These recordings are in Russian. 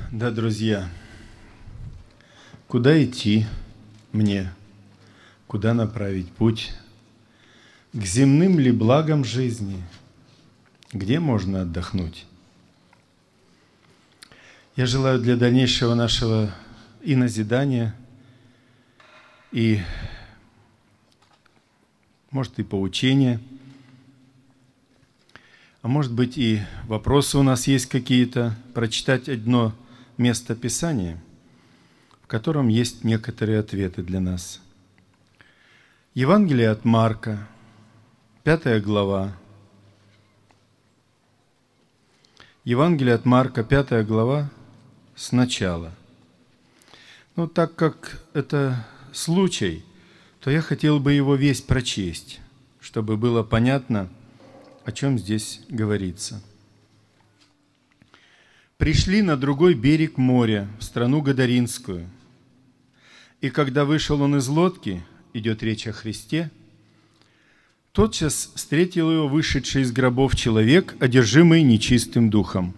Да, друзья, куда идти мне? Куда направить путь? К земным ли благам жизни? Где можно отдохнуть? Я желаю для дальнейшего нашего и назидания, и, может, и поучения, а может быть, и вопросы у нас есть какие-то, прочитать одно место Писания, в котором есть некоторые ответы для нас. Евангелие от Марка, 5 глава. Евангелие от Марка, 5 глава, сначала. Но так как это случай, то я хотел бы его весь прочесть, чтобы было понятно, о чем здесь говорится. «Пришли на другой берег моря, в страну Гадаринскую. И когда вышел он из лодки, идет речь о Христе, тотчас встретил его вышедший из гробов человек, одержимый нечистым духом.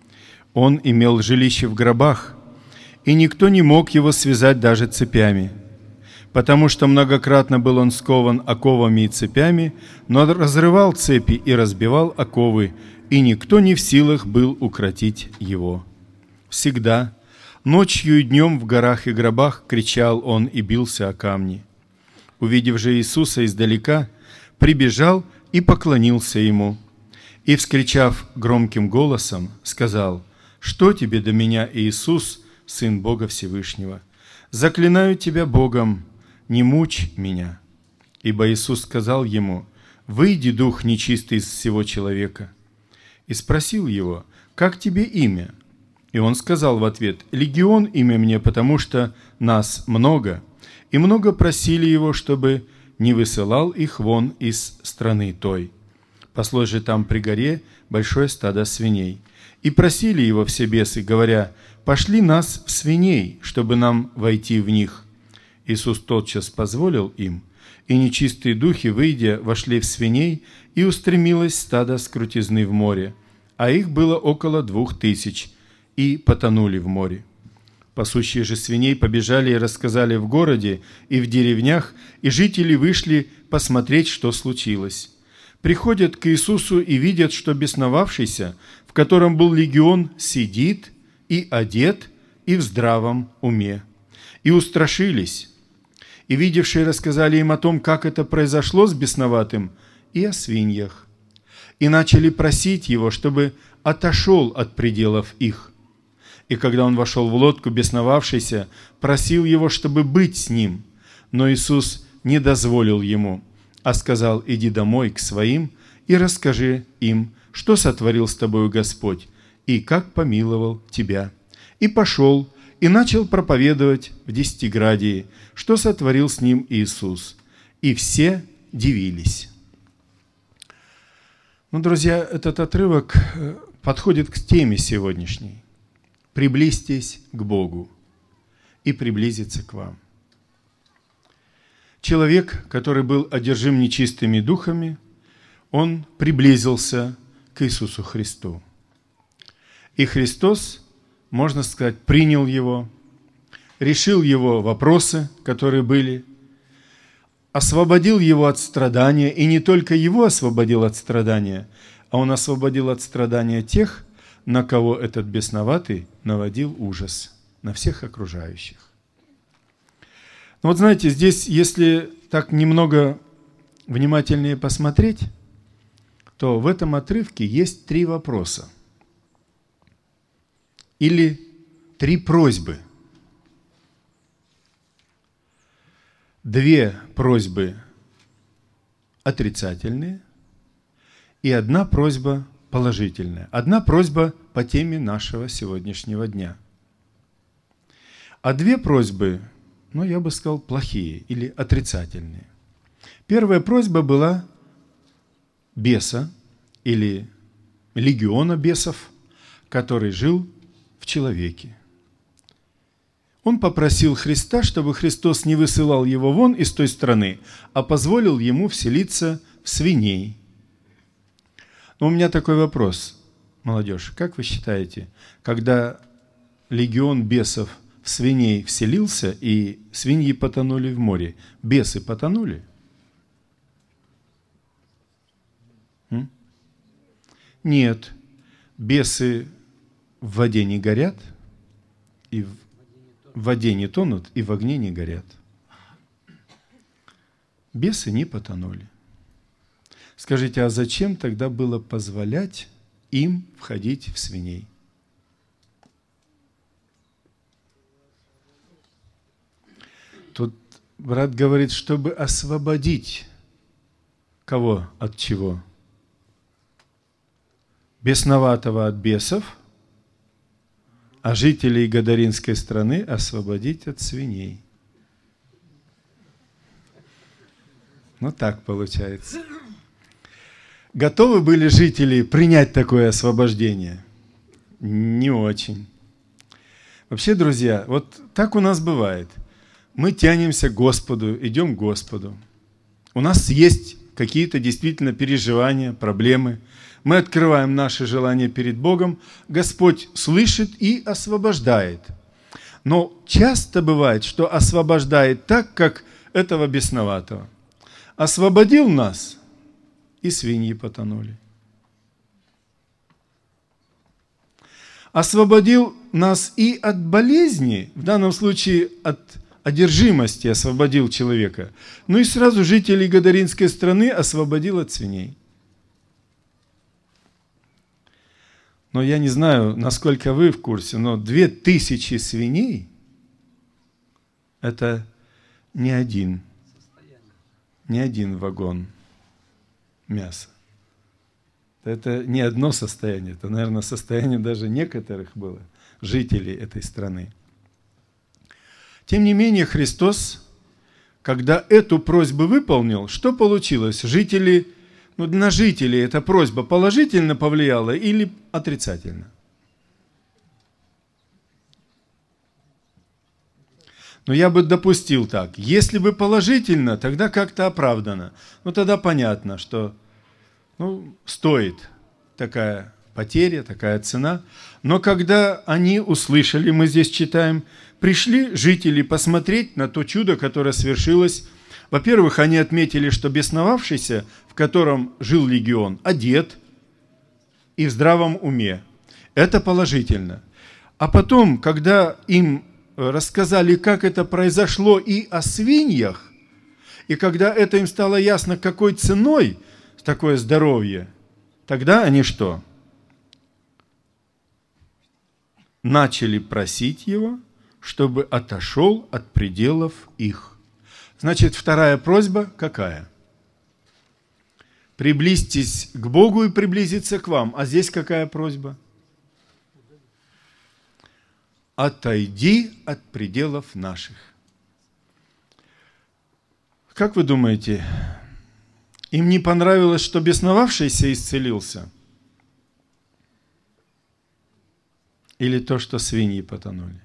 Он имел жилище в гробах, и никто не мог его связать даже цепями, потому что многократно был он скован оковами и цепями, но разрывал цепи и разбивал оковы, и никто не в силах был укротить его. Всегда, ночью и днем в горах и гробах кричал он и бился о камни. Увидев же Иисуса издалека, прибежал и поклонился ему, и, вскричав громким голосом, сказал: «Что тебе до меня, Иисус, Сын Бога Всевышнего? Заклинаю тебя Богом, не мучь меня». Ибо Иисус сказал ему: «Выйди, дух нечистый из всего человека». И спросил его: «Как тебе имя?» И он сказал в ответ: «Легион имя мне, потому что нас много». И много просили его, чтобы не высылал их вон из страны той. Паслось же там при горе большое стадо свиней. И просили его все бесы, говоря: «Пошли нас в свиней, чтобы нам войти в них». Иисус тотчас позволил им, и нечистые духи, выйдя, вошли в свиней, и устремилось стадо с крутизны в море, а их было около 2000, и потонули в море. Пасущие же свиней побежали и рассказали в городе и в деревнях, и жители вышли посмотреть, что случилось. Приходят к Иисусу и видят, что бесновавшийся, в котором был легион, сидит и одет, и в здравом уме. И устрашились. И видевшие рассказали им о том, как это произошло с бесноватым, и о свиньях. И начали просить его, чтобы отошел от пределов их. И когда он вошел в лодку, бесновавшийся просил его, чтобы быть с ним. Но Иисус не дозволил ему, а сказал: «Иди домой к своим и расскажи им, что сотворил с тобою Господь, и как помиловал тебя». И пошел, и начал проповедовать в Десятиградии, что сотворил с ним Иисус. И все дивились. Ну, друзья, этот отрывок подходит к теме сегодняшней. «Приблизьтесь к Богу, и приблизится к вам». Человек, который был одержим нечистыми духами, он приблизился к Иисусу Христу. И Христос, можно сказать, принял его, решил его вопросы, которые были, освободил его от страдания, и не только его освободил от страдания, а он освободил от страдания тех, на кого этот бесноватый наводил ужас, на всех окружающих. Но вот знаете, здесь, если так немного внимательнее посмотреть, то в этом отрывке есть 3 вопроса или 3 просьбы. 2 просьбы отрицательные и 1 просьба положительная. 1 просьба по теме нашего сегодняшнего дня. А 2 просьбы, я бы сказал, плохие или отрицательные. Первая просьба была беса или легиона бесов, который жил в человеке. Он попросил Христа, чтобы Христос не высылал его вон из той страны, а позволил ему вселиться в свиней. Но у меня такой вопрос, молодежь. Как вы считаете, когда легион бесов в свиней вселился, и свиньи потонули в море, бесы потонули? Нет. Бесы в воде не горят, и в воде не тонут, и в огне не горят. Бесы не потонули. Скажите, а зачем тогда было позволять им входить в свиней? Тут брат говорит, чтобы освободить кого от чего? Бесноватого от бесов, а жителей Гадаринской страны освободить от свиней. Ну так получается. Готовы были жители принять такое освобождение? Не очень. Вообще, друзья, вот так у нас бывает. Мы тянемся к Господу, идем к Господу. У нас есть какие-то действительно переживания, проблемы. Мы открываем наши желания перед Богом. Господь слышит и освобождает. Но часто бывает, что освобождает так, как этого бесноватого. Освободил нас, и свиньи потонули. Освободил нас и от болезни, в данном случае от одержимости освободил человека, ну и сразу жителей Гадаринской страны освободил от свиней. Но я не знаю, насколько вы в курсе, но 2000 свиней – это не один вагон мяса. Это не одно состояние, это, наверное, состояние даже некоторых было жителей этой страны. Тем не менее, Христос, когда эту просьбу выполнил, что получилось? На жителей эта просьба положительно повлияла или отрицательно? Но я бы допустил так. Если бы положительно, тогда как-то оправдано. Тогда понятно, что стоит такая потеря, такая цена. Но когда они услышали, мы здесь читаем, пришли жители посмотреть на то чудо, которое свершилось. Во-первых, они отметили, что бесновавшийся, в котором жил легион, одет и в здравом уме. Это положительно. А потом, когда им рассказали, как это произошло и о свиньях, и когда это им стало ясно, какой ценой такое здоровье, тогда они что? Начали просить его, чтобы отошел от пределов их. Значит, вторая просьба какая? Приблизьтесь к Богу и приблизиться к вам. А здесь какая просьба? Отойди от пределов наших. Как вы думаете, им не понравилось, что бесновавшийся исцелился? Или то, что свиньи потонули?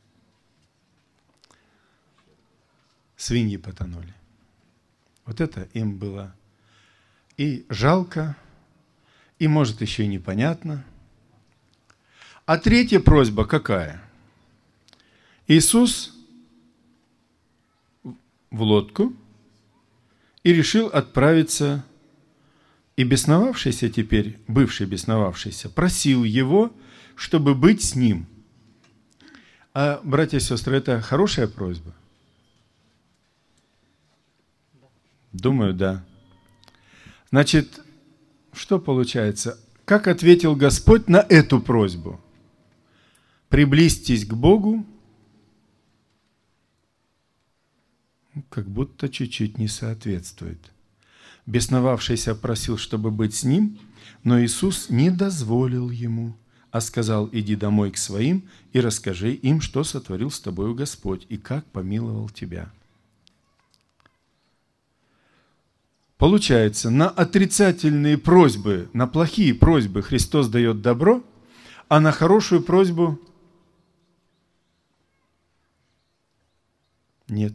Свиньи потонули. Вот это им было и жалко, и, может, еще и непонятно. А третья просьба какая? Иисус в лодку и решил отправиться, и бесновавшийся теперь, бывший бесновавшийся, просил его, чтобы быть с ним. А, братья и сестры, это хорошая просьба? Думаю, да. Значит, что получается? Как ответил Господь на эту просьбу? Приблизьтесь к Богу, как будто чуть-чуть не соответствует. Бесновавшийся просил, чтобы быть с ним, но Иисус не дозволил ему, а сказал: иди домой к своим и расскажи им, что сотворил с тобою Господь и как помиловал тебя. Получается, на отрицательные просьбы, на плохие просьбы Христос дает добро, а на хорошую просьбу нет.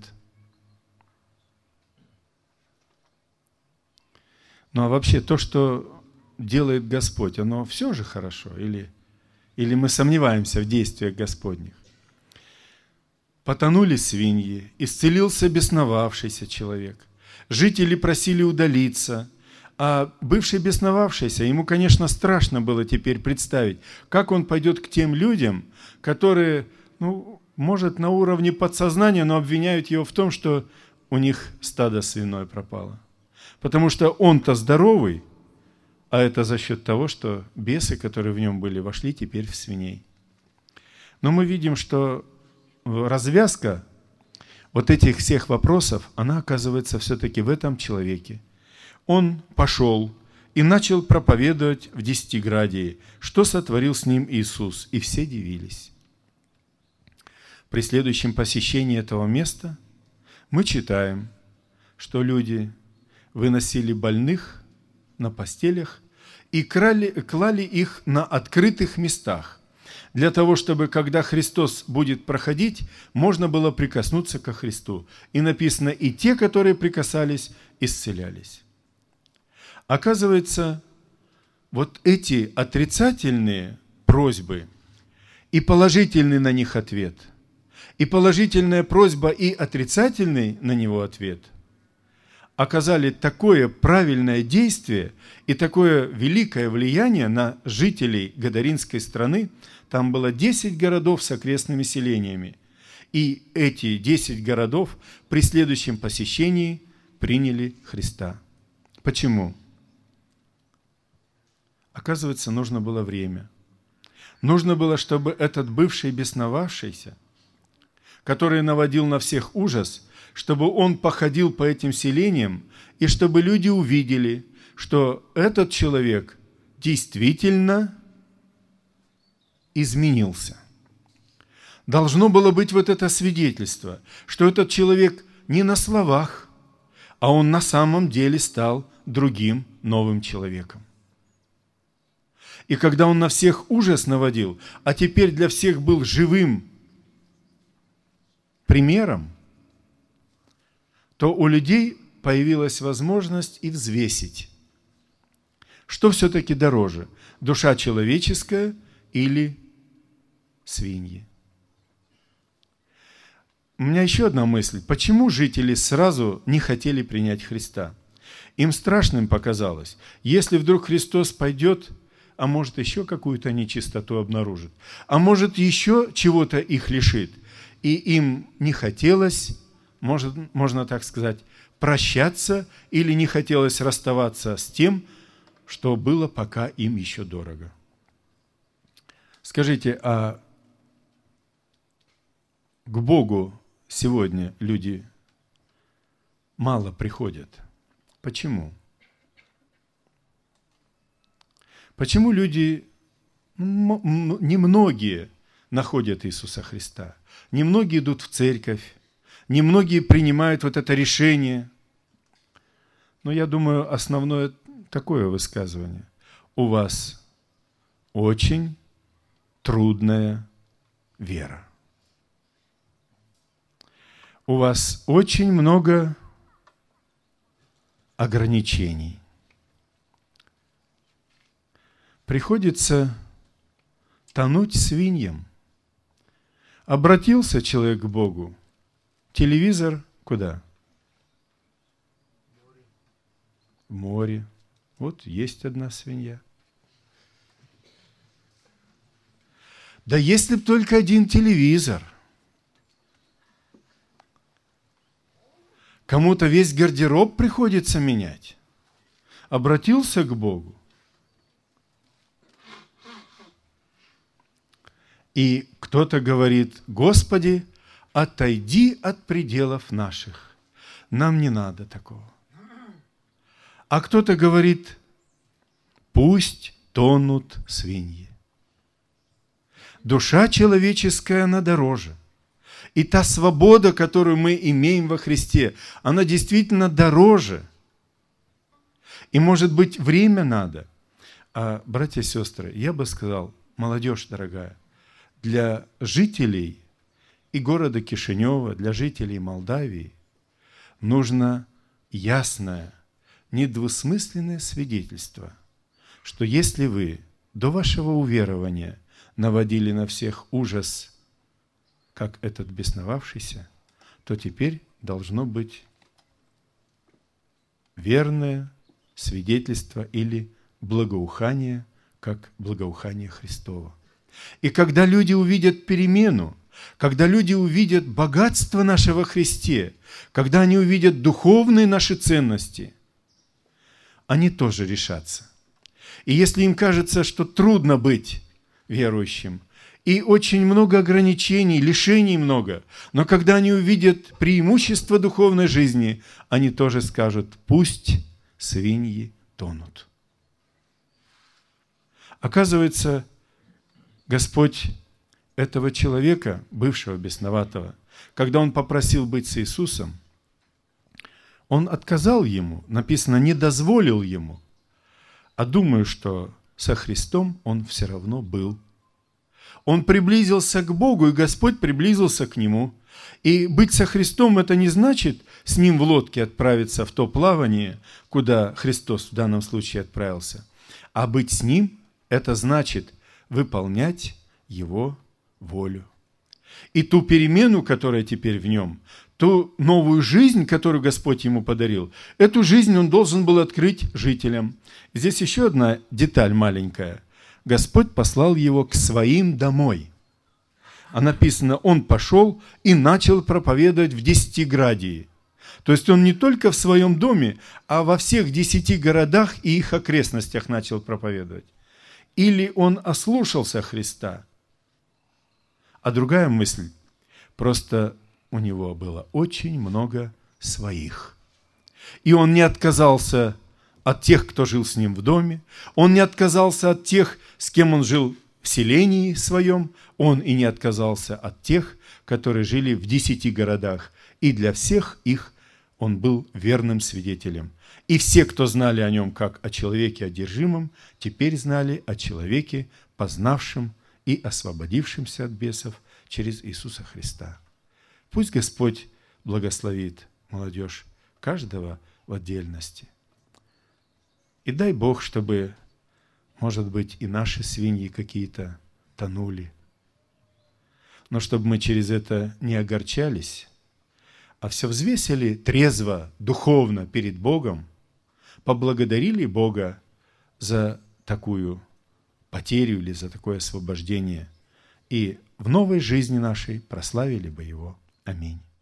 Ну а вообще то, что делает Господь, оно все же хорошо или Или мы сомневаемся в действиях Господних? Потонули свиньи, исцелился бесновавшийся человек. Жители просили удалиться, а бывший бесновавшийся, ему, конечно, страшно было теперь представить, как он пойдет к тем людям, которые, может, на уровне подсознания, но обвиняют его в том, что у них стадо свиное пропало. Потому что он-то здоровый, а это за счет того, что бесы, которые в нем были, вошли теперь в свиней. Но мы видим, что развязка вот этих всех вопросов, она оказывается все-таки в этом человеке. Он пошел и начал проповедовать в Десятиградии, что сотворил с ним Иисус, и все дивились. При следующем посещении этого места мы читаем, что люди выносили больных на постелях и клали их на открытых местах, для того, чтобы, когда Христос будет проходить, можно было прикоснуться ко Христу. И написано, и те, которые прикасались, исцелялись. Оказывается, вот эти отрицательные просьбы и положительный на них ответ, и положительная просьба и отрицательный на него ответ оказали такое правильное действие и такое великое влияние на жителей Гадаринской страны. Там было 10 городов с окрестными селениями. И эти 10 городов при следующем посещении приняли Христа. Почему? Оказывается, нужно было время. Нужно было, чтобы этот бывший бесновавшийся, который наводил на всех ужас, чтобы он походил по этим селениям, и чтобы люди увидели, что этот человек действительно изменился. Должно было быть вот это свидетельство, что этот человек не на словах, а он на самом деле стал другим новым человеком. И когда он на всех ужас наводил, а теперь для всех был живым примером, то у людей появилась возможность и взвесить, что все-таки дороже, душа человеческая или свиньи. У меня еще одна мысль. Почему жители сразу не хотели принять Христа? Им страшным показалось, если вдруг Христос пойдет, а может еще какую-то нечистоту обнаружит, а может еще чего-то их лишит, и им не хотелось, можно так сказать, прощаться или не хотелось расставаться с тем, что было пока им еще дорого. Скажите, а к Богу сегодня люди мало приходят? Почему? Почему люди, немногие находят Иисуса Христа? Немногие идут в церковь, немногие принимают вот это решение. Но я думаю, основное такое высказывание. У вас очень трудная вера. У вас очень много ограничений. Приходится тонуть свиньям. Обратился человек к Богу. Телевизор куда? В море. Вот есть одна свинья. Да если б только один телевизор. Кому-то весь гардероб приходится менять. Обратился к Богу. И кто-то говорит: Господи, отойди от пределов наших. Нам не надо такого. А кто-то говорит: пусть тонут свиньи. Душа человеческая, она дороже. И та свобода, которую мы имеем во Христе, она действительно дороже. И, может быть, время надо. А, братья и сестры, я бы сказал, молодежь дорогая, для жителей и города Кишинева, для жителей Молдавии нужно ясное, недвусмысленное свидетельство, что если вы до вашего уверования наводили на всех ужас, как этот бесновавшийся, то теперь должно быть верное свидетельство или благоухание, как благоухание Христово. И когда люди увидят перемену, когда люди увидят богатство наше во Христе, когда они увидят духовные наши ценности, они тоже решатся. И если им кажется, что трудно быть верующим, и очень много ограничений, лишений много, но когда они увидят преимущество духовной жизни, они тоже скажут: пусть свиньи тонут. Оказывается, Господь этого человека, бывшего бесноватого, когда он попросил быть с Иисусом, он отказал ему, написано, не дозволил ему, а думаю, что со Христом он все равно был. Он приблизился к Богу, и Господь приблизился к нему. И быть со Христом – это не значит с ним в лодке отправиться в то плавание, куда Христос в данном случае отправился. А быть с ним – это значит выполнять его волю. И ту перемену, которая теперь в нем, ту новую жизнь, которую Господь ему подарил, эту жизнь он должен был открыть жителям. Здесь еще одна деталь маленькая. Господь послал его к своим домой. А написано, он пошел и начал проповедовать в Десятиградии. То есть он не только в своем доме, а во всех 10 городах и их окрестностях начал проповедовать. Или он ослушался Христа. А другая мысль, просто у него было очень много своих. И он не отказался от тех, кто жил с ним в доме, он не отказался от тех, с кем он жил в селении своем, он и не отказался от тех, которые жили в 10 городах. И для всех их он был верным свидетелем. И все, кто знали о нем как о человеке одержимом, теперь знали о человеке, познавшем и освободившимся от бесов через Иисуса Христа. Пусть Господь благословит молодежь каждого в отдельности. И дай Бог, чтобы, может быть, и наши свиньи какие-то тонули. Но чтобы мы через это не огорчались, а все взвесили трезво, духовно перед Богом, поблагодарили Бога за такую потерю или за такое освобождение, и в новой жизни нашей прославили бы Его. Аминь.